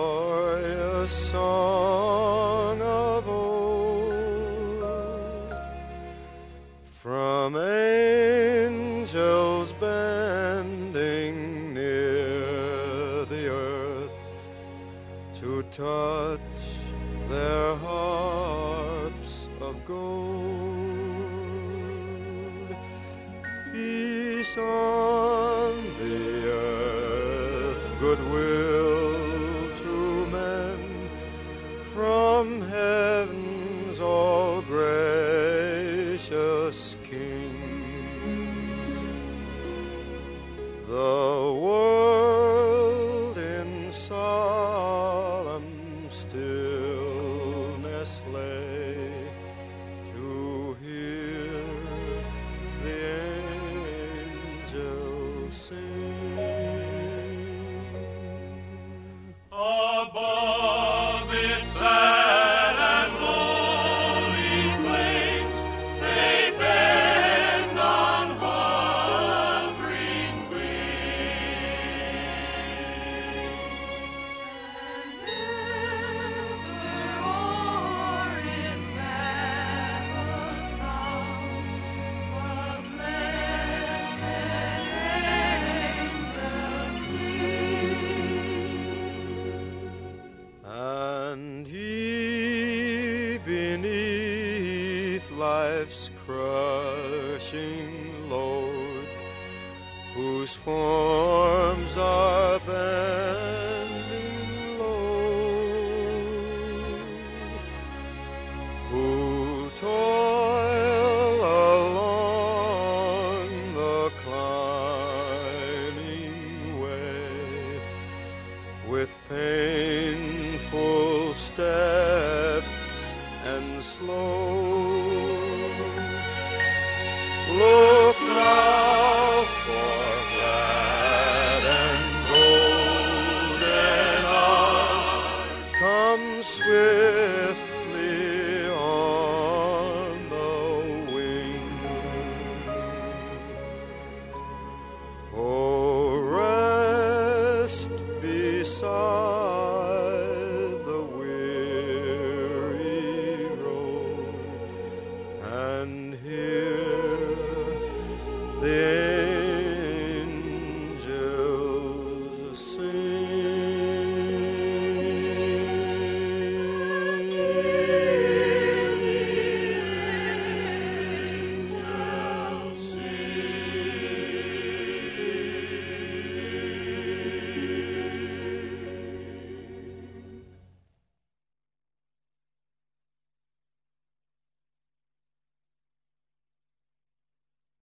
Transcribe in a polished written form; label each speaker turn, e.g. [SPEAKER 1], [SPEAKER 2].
[SPEAKER 1] glorious song of old, from angels bending near the earth to touch their harps of gold. Peace on the earth, goodwill to men, from heaven's all gracious King. The world in solemn stillness lay to hear the angels sing.
[SPEAKER 2] Above its sad and lonely plains, they bend on hovering wings. And ever o'er its battle songs, the blessed angels sing.
[SPEAKER 1] And he, beneath life's crushing load, whose forms are bending low, who toil along the climbing way with painful steps and slow. Look now for glad and golden hours, come swift